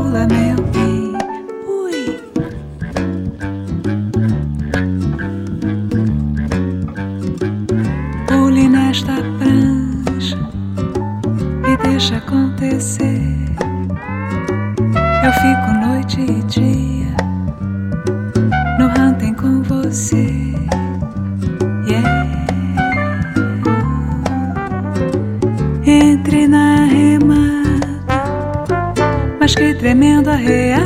rola, meu bem. Ui. Pule nesta prancha e deixa acontecer. Eu fico noite e dia no hunting com você. Yeah. Entre na remada, mas que tremendo arreal.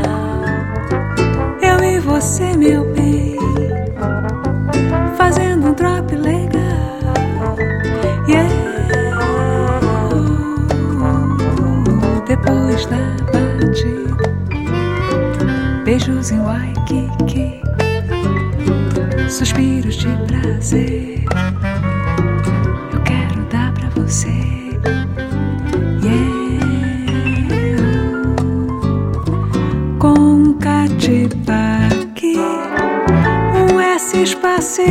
Eu e você, meu bem, fazendo um drop legal. Yeah. Depois da batida, beijos em Waikiki, suspiros de prazer. Eu quero dar pra você. Yeah. Com um catipaque, um S espacial,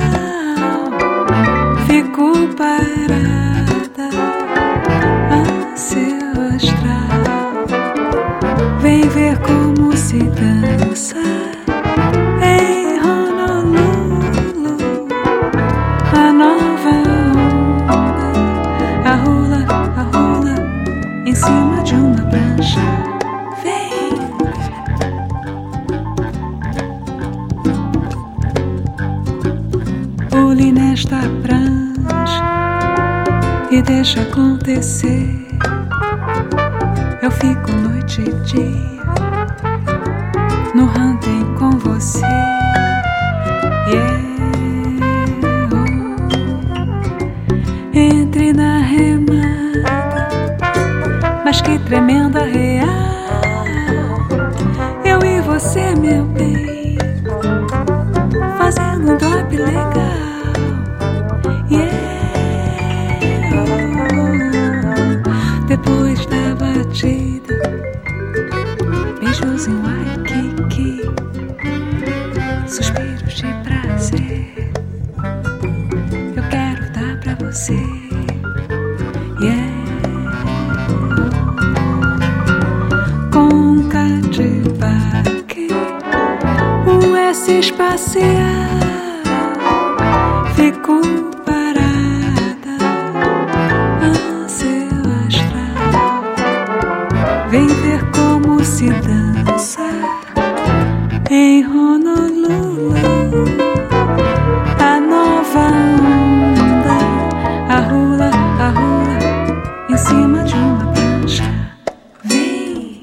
fico parada a seu astral. Vem ver como se dança em Honolulu, a nova onda, a rola em cima de uma prancha. Vem. Pule nesta prancha e deixa acontecer. Eu fico noite e dia no hunting com você. Yeah. Entre na remada, mas que tremenda real. Eu e você, meu bem, fazendo um drop legal. Yeah. Depois da batida, beijos em Waikiki, suspiros de prazer. Eu quero dar pra você. Yeah. Com um catipaque, um S espacial, fico parada a seu astral. Vem ver como se dança em Honolulu, a nova onda, a rola em cima de uma prancha. Vem.